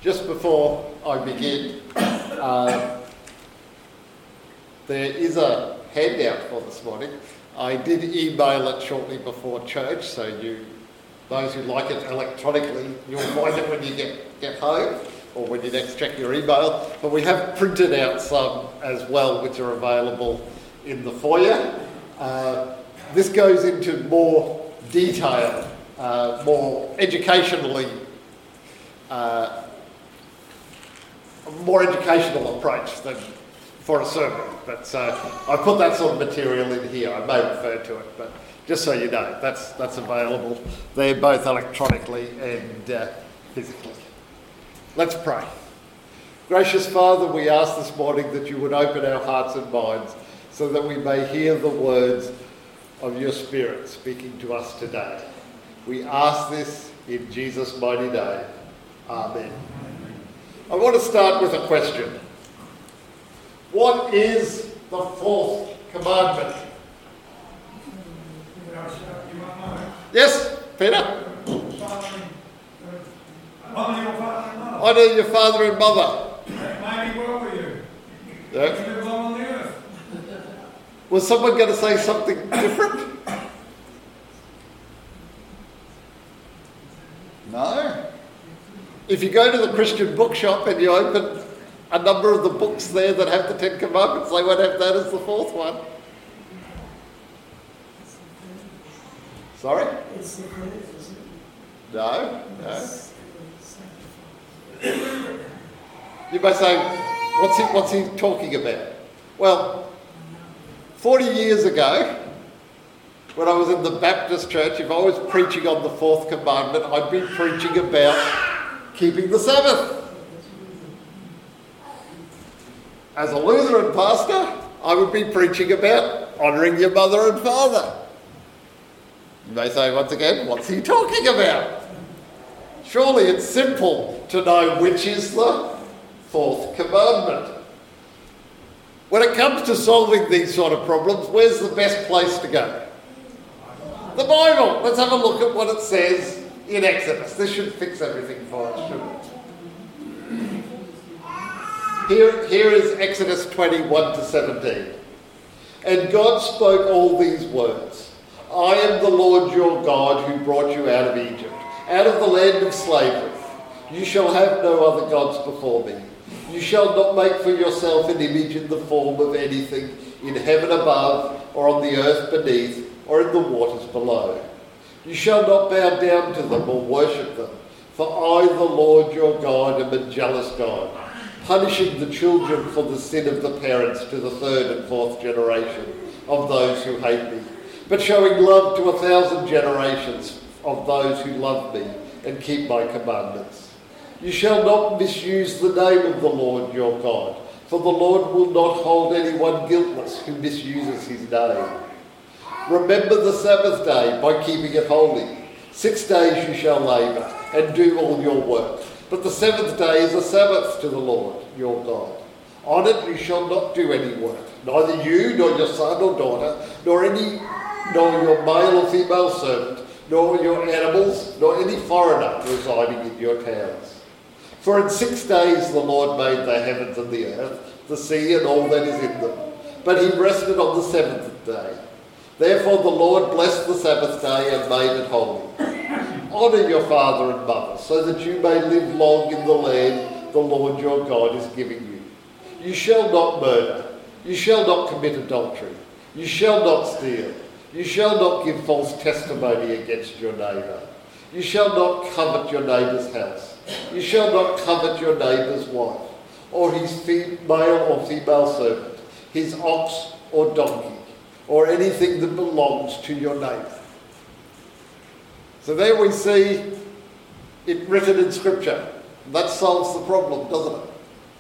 Just before I begin, there is a handout for this morning. I did email it shortly before church, so those who like it electronically, you'll find it when you get home or when you next check your email. But we have printed out some as well, which are available in the foyer. This goes into more detail, more educational approach than for a sermon. But I put that sort of material in here. I may refer to it, but just so you know, that's available there both electronically and physically. Let's pray. Gracious Father, we ask this morning that you would open our hearts and minds so that we may hear the words of your Spirit speaking to us today. We ask this in Jesus' mighty name. Amen. I want to start with a question. What is the fourth commandment? Yes, Peter? Honour your father and mother. Maybe well for you. Yeah. You live long on the earth. Was someone going to say something different? No? If you go to the Christian bookshop and you open a number of the books there that have the Ten Commandments, they won't have that as the fourth one. Sorry? It's the fifth, isn't it? No. You may say, what's he talking about? Well, 40 years ago, when I was in the Baptist church, if I was preaching on the fourth commandment, I'd be preaching about keeping the Sabbath. As a Lutheran pastor, I would be preaching about honouring your mother and father. You may say once again, what's he talking about? Surely it's simple to know which is the fourth commandment. When it comes to solving these sort of problems, where's the best place to go? The Bible. Let's have a look at what it says in Exodus. This should fix everything for us, shouldn't it? Here is Exodus 21 to 17. And God spoke all these words. I am the Lord your God who brought you out of Egypt, out of the land of slavery. You shall have no other gods before me. You shall not make for yourself an image in the form of anything in heaven above, or on the earth beneath, or in the waters below. You shall not bow down to them or worship them, for I, the Lord your God, am a jealous God, punishing the children for the sin of the parents to the third and fourth generation of those who hate me, but showing love to 1,000 generations of those who love me and keep my commandments. You shall not misuse the name of the Lord your God, for the Lord will not hold anyone guiltless who misuses his name. Remember the Sabbath day by keeping it holy. 6 days you shall labour and do all your work, but the seventh day is a Sabbath to the Lord your God. On it you shall not do any work, neither you, nor your son or daughter, nor your male or female servant, nor your animals, nor any foreigner residing in your towns. For in 6 days the Lord made the heavens and the earth, the sea and all that is in them. But he rested on the seventh day. Therefore the Lord blessed the Sabbath day and made it holy. Honour your father and mother, so that you may live long in the land the Lord your God is giving you. You shall not murder. You shall not commit adultery. You shall not steal. You shall not give false testimony against your neighbour. You shall not covet your neighbour's house. You shall not covet your neighbour's wife, or his male or female servant, his ox or donkey, or anything that belongs to your neighbour. So there we see it written in Scripture. That solves the problem, doesn't it?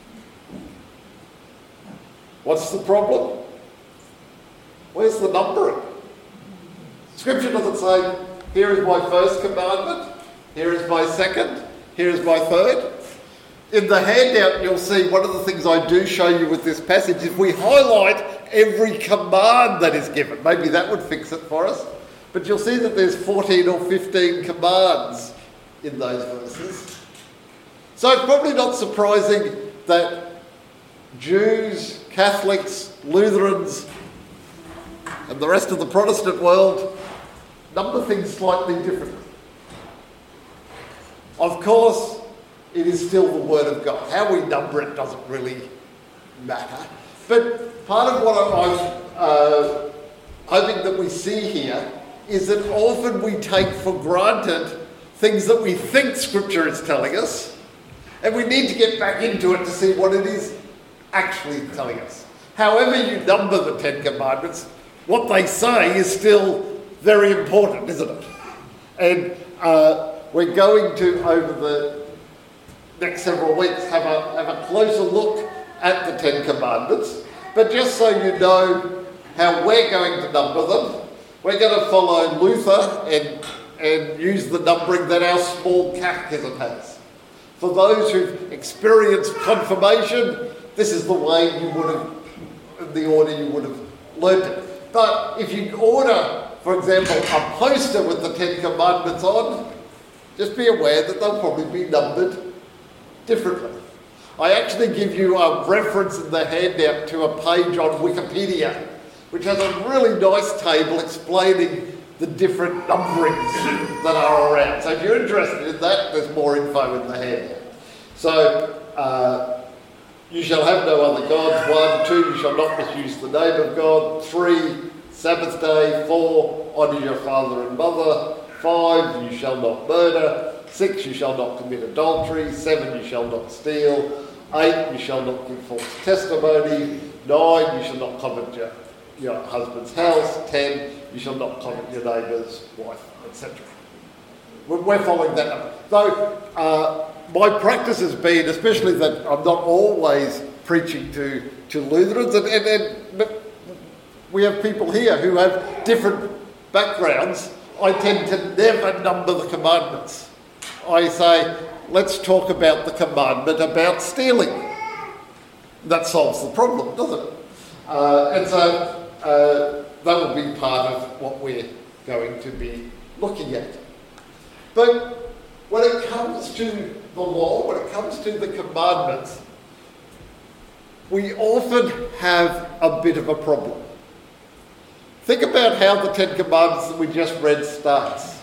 What's the problem? Where's the numbering? Scripture doesn't say, here is my first commandment, here is my second, here is my third. In the handout you'll see one of the things I do show you with this passage is we highlight every command that is given. Maybe that would fix it for us. But you'll see that there's 14 or 15 commands in those verses. So it's probably not surprising that Jews, Catholics, Lutherans, and the rest of the Protestant world number things slightly differently. Of course, it is still the Word of God. How we number it doesn't really matter. But part of what I'm hoping that we see here is that often we take for granted things that we think Scripture is telling us, and we need to get back into it to see what it is actually telling us. However you number the Ten Commandments, what they say is still very important, isn't it? And we're going to, over the next several weeks, have a closer look at the Ten Commandments. But just so you know how we're going to number them, we're going to follow Luther and use the numbering that our small catechism has. For those who've experienced confirmation, this is the way you would have, the order you would have learned it. But if you order, for example, a poster with the Ten Commandments on, just be aware that they'll probably be numbered differently. I actually give you a reference in the handout to a page on Wikipedia, which has a really nice table explaining the different numberings that are around. So if you're interested in that, there's more info in the handout. So, you shall have no other gods. 1, 2, you shall not misuse the name of God. 3, Sabbath day. 4, honour your father and mother. 5, you shall not murder. 6, you shall not commit adultery. 7, you shall not steal. 8, you shall not give false testimony. 9, you shall not covet your husband's house. 10, you shall not covet your neighbour's wife, etc. We're following that up. So, my practice has been, especially that I'm not always preaching to Lutherans, but we have people here who have different backgrounds. I tend to never number the commandments. I say, let's talk about the commandment about stealing. That solves the problem, doesn't it? And so that will be part of what we're going to be looking at. But when it comes to the law, when it comes to the commandments, we often have a bit of a problem. Think about how the Ten Commandments that we just read starts.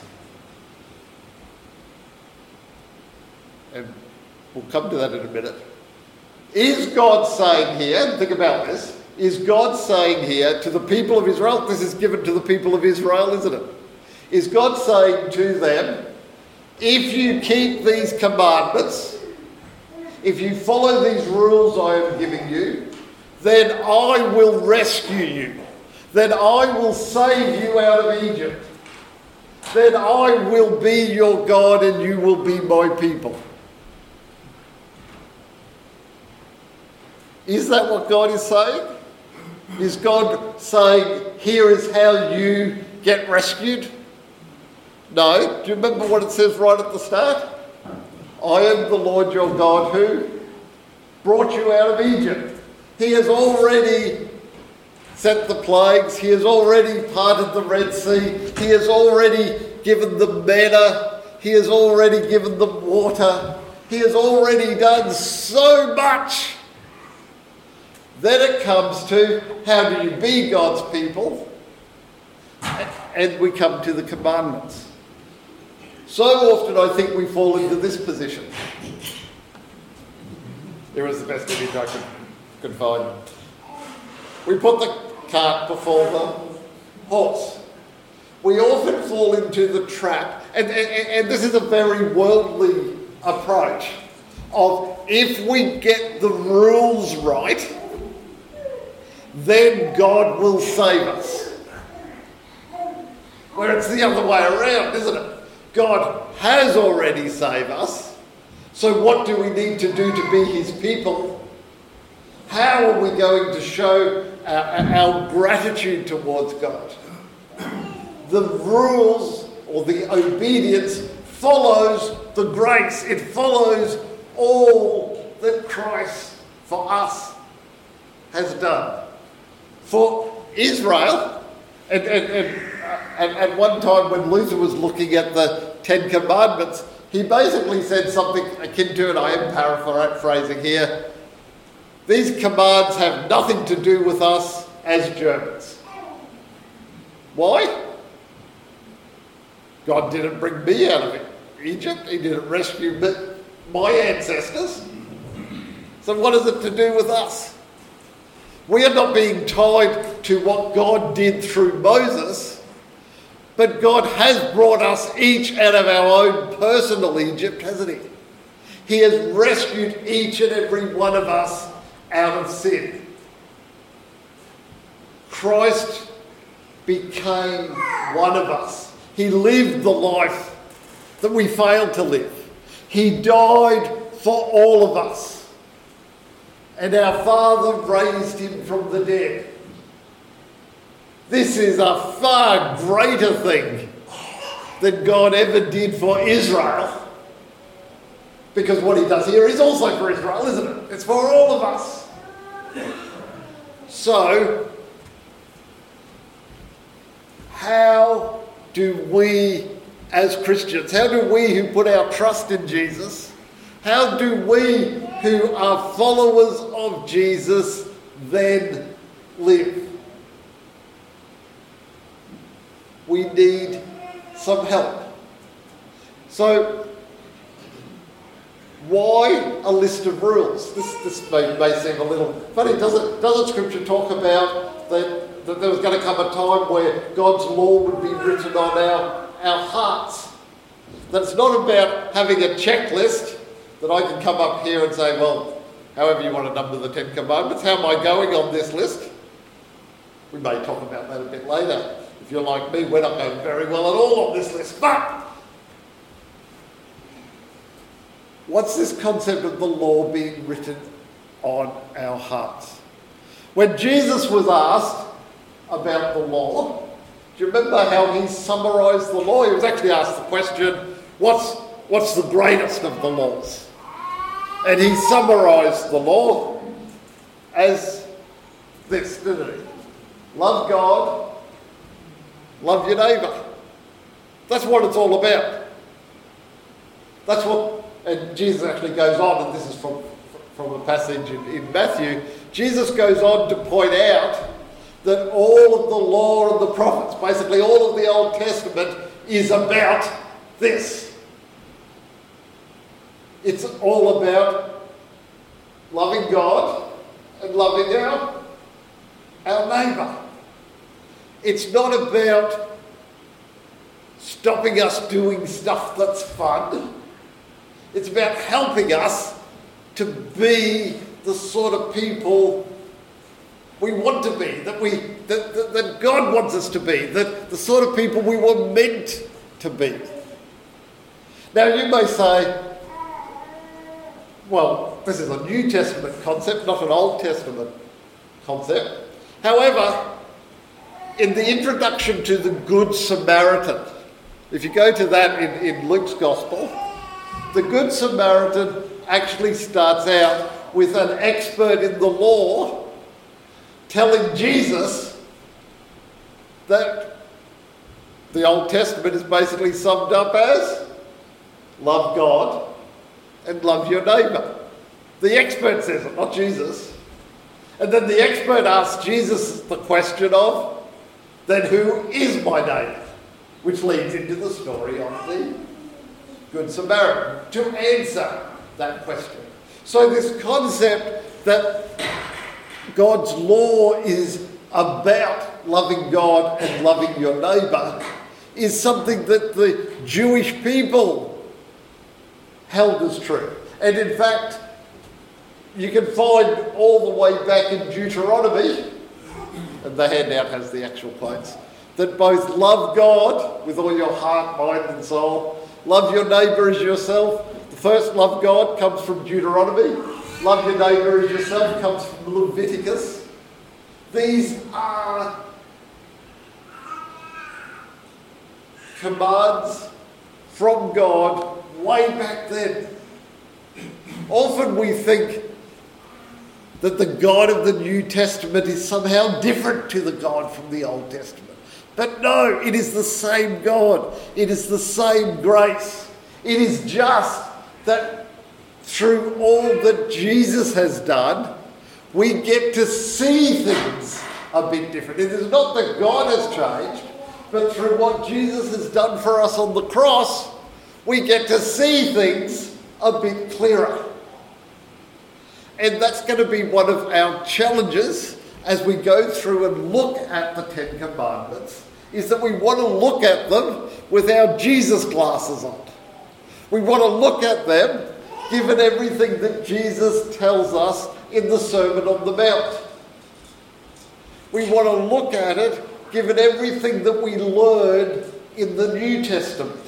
And we'll come to that in a minute. Is God saying here, think about this, is God saying here to the people of Israel, this is given to the people of Israel, isn't it? Is God saying to them, if you keep these commandments, if you follow these rules I am giving you, then I will rescue you. Then I will save you out of Egypt. Then I will be your God and you will be my people. Is that what God is saying? Is God saying, here is how you get rescued? No. Do you remember what it says right at the start? I am the Lord your God who brought you out of Egypt. He has already sent the plagues. He has already parted the Red Sea. He has already given them manna. He has already given them water. He has already done so much. Then it comes to how do you be God's people? And we come to the commandments. So often I think we fall into this position. Here is the best image I could find. We put the cart before the horse. We often fall into the trap, and this is a very worldly approach, of if we get the rules right, then God will save us. Where it's the other way around, isn't it? God has already saved us, so what do we need to do to be his people? How are we going to show our gratitude towards God? The rules or the obedience follows the grace. It follows all that Christ for us has done. For Israel, and at one time when Luther was looking at the Ten Commandments, he basically said something akin to, and I am paraphrasing here, these commands have nothing to do with us as Germans. Why? God didn't bring me out of Egypt. He didn't rescue my ancestors. So what is it to do with us? We are not being tied to what God did through Moses, but God has brought us each out of our own personal Egypt, hasn't he? He has rescued each and every one of us out of sin. Christ became one of us. He lived the life that we failed to live. He died for all of us. And our Father raised him from the dead. This is a far greater thing than God ever did for Israel. Because what he does here is also for Israel, isn't it? It's for all of us. So, how do we as Christians, how do we who put our trust in Jesus, how do we who are followers of Jesus then live? We need some help. So, why a list of rules? This may seem a little funny. Doesn't Scripture talk about that there was going to come a time where God's law would be written on our hearts? That it's not about having a checklist that I can come up here and say, well, however you want to number the 10 Commandments, how am I going on this list? We may talk about that a bit later. If you're like me, we're not going very well at all on this list. But what's this concept of the law being written on our hearts? When Jesus was asked about the law, do you remember how he summarised the law? He was actually asked the question, what's the greatest of the laws? And he summarised the law as this, didn't he? Love God, love your neighbour. That's what it's all about. That's what, and Jesus actually goes on, and this is from a passage in Matthew, Jesus goes on to point out that all of the law and the prophets, basically all of the Old Testament, is about this. It's all about loving God and loving our neighbour. It's not about stopping us doing stuff that's fun. It's about helping us to be the sort of people we want to be, that God wants us to be, the sort of people we were meant to be. Now you may say, well, this is a New Testament concept, not an Old Testament concept. However, in the introduction to the Good Samaritan, if you go to that in Luke's Gospel, the Good Samaritan actually starts out with an expert in the law telling Jesus that the Old Testament is basically summed up as love God and love your neighbour. The expert says it, not Jesus. And then the expert asks Jesus the question of, then who is my neighbour? Which leads into the story of the Good Samaritan to answer that question. So this concept that God's law is about loving God and loving your neighbour is something that the Jewish people held as true. And in fact, you can find all the way back in Deuteronomy, and the handout has the actual quotes, that both love God with all your heart, mind and soul, love your neighbour as yourself. The first love God comes from Deuteronomy. Love your neighbour as yourself comes from Leviticus. These are commands from God way back then. Often we think that the God of the New Testament is somehow different to the God from the Old Testament. But no, it is the same God. It is the same grace. It is just that through all that Jesus has done, we get to see things a bit different. It is not that God has changed, but through what Jesus has done for us on the cross, we get to see things a bit clearer. And that's going to be one of our challenges as we go through and look at the Ten Commandments, is that we want to look at them with our Jesus glasses on. We want to look at them given everything that Jesus tells us in the Sermon on the Mount. We want to look at it given everything that we learned in the New Testament.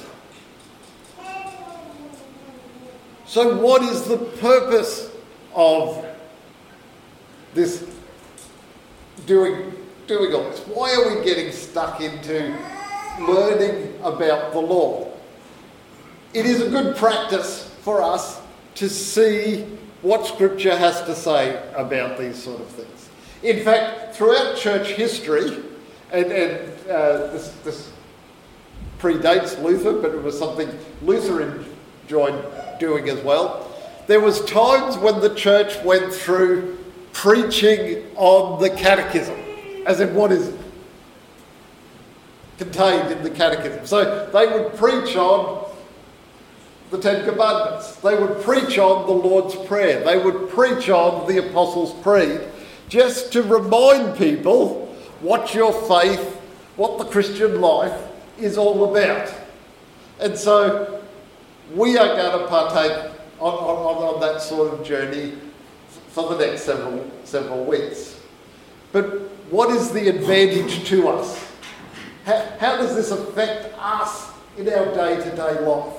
So what is the purpose of this doing all this? Why are we getting stuck into learning about the law? It is a good practice for us to see what Scripture has to say about these sort of things. In fact, throughout church history, and this predates Luther, but it was something Luther enjoyed doing as well. There was times when the church went through preaching on the catechism, as in what is contained in the catechism. So they would preach on the Ten Commandments. They would preach on the Lord's Prayer. They would preach on the Apostles' Creed, just to remind people what your faith, what the Christian life is all about. And so we are going to partake on that sort of journey for the next several weeks. But what is the advantage to us? How does this affect us in our day-to-day life?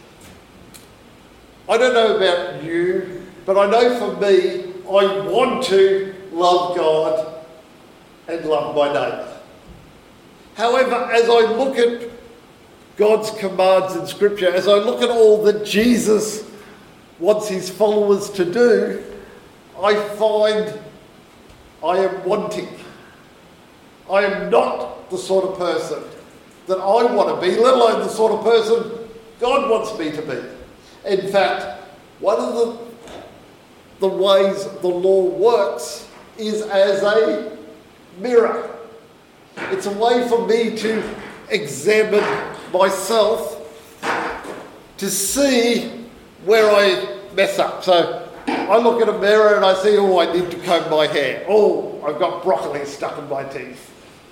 I don't know about you, but I know for me, I want to love God and love my neighbour. However, as I look at God's commands in Scripture, as I look at all that Jesus wants his followers to do, I find I am wanting. I am not the sort of person that I want to be, let alone the sort of person God wants me to be. In fact, one of the ways the law works is as a mirror. It's a way for me to examine myself, to see where I mess up. So I look at a mirror and I see, oh, I need to comb my hair. Oh, I've got broccoli stuck in my teeth.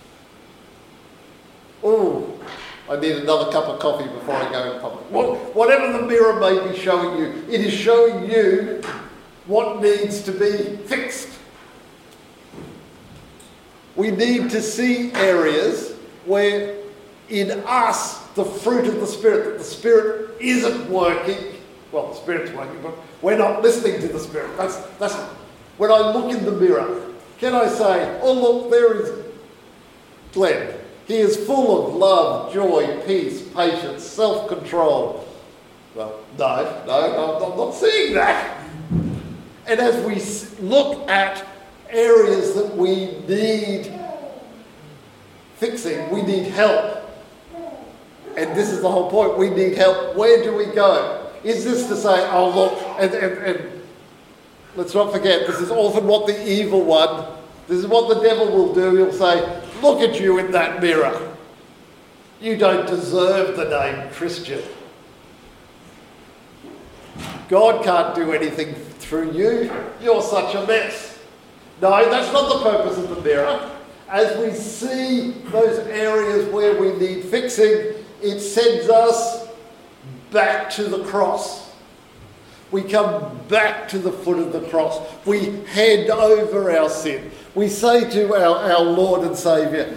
Oh, I need another cup of coffee before I go in public. Whatever the mirror may be showing you, it is showing you what needs to be fixed. We need to see areas where in us the fruit of the Spirit, that the Spirit isn't working. Well, the Spirit's working, but we're not listening to the Spirit. That's when I look in the mirror, can I say, oh look, there is Glenn. He is full of love, joy, peace, patience, self-control. Well, no, I'm not seeing that. And as we look at areas that we need fixing, we need help. And this is the whole point, we need help. Where do we go? Is this to say, oh look, and let's not forget, this is often what the evil one, this is what the devil will do. He'll say, look at you in that mirror. You don't deserve the name Christian. God can't do anything through you. You're such a mess. No, that's not the purpose of the mirror. As we see those areas where we need fixing, it sends us back to the cross. We come back to the foot of the cross. We hand over our sin. We say to our Lord and Saviour,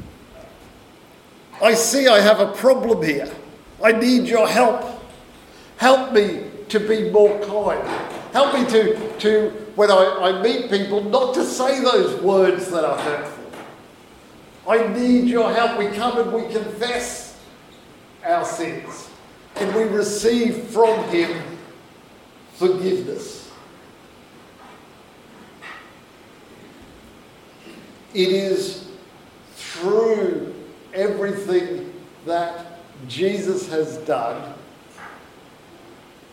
I see I have a problem here. I need your help. Help me to be more kind. Help me to when I meet people, not to say those words that are hurtful. I need your help. We come and we confess our sins. And we receive from him forgiveness. It is through everything that Jesus has done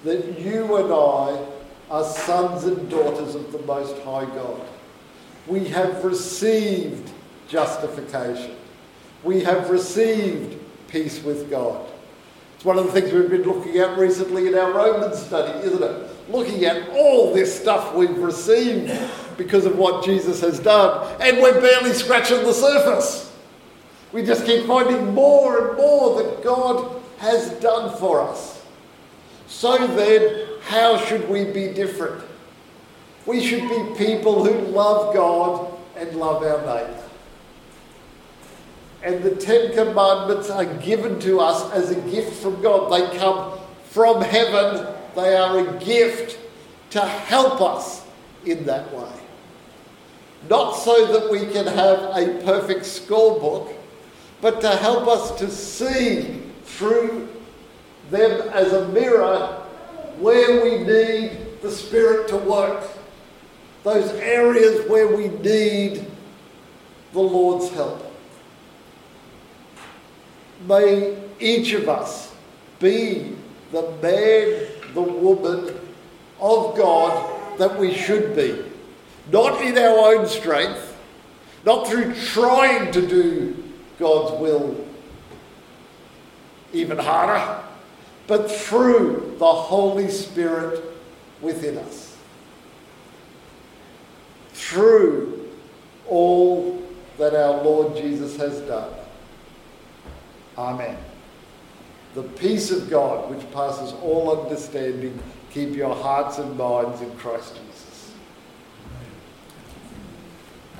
that you and I are sons and daughters of the Most High God. We have received justification. We have received peace with God. It's one of the things we've been looking at recently in our Romans study, isn't it? Looking at all this stuff we've received because of what Jesus has done, and we're barely scratching the surface. We just keep finding more and more that God has done for us. So then, how should we be different? We should be people who love God and love our neighbour. And the Ten Commandments are given to us as a gift from God. They come from heaven. They are a gift to help us in that way. Not so that we can have a perfect scorebook, but to help us to see through them as a mirror where we need the Spirit to work. Those areas where we need the Lord's help. May each of us be the man, the woman of God that we should be. Not in our own strength, not through trying to do God's will even harder, but through the Holy Spirit within us. Through all that our Lord Jesus has done. Amen. The peace of God, which passes all understanding, keep your hearts and minds in Christ Jesus.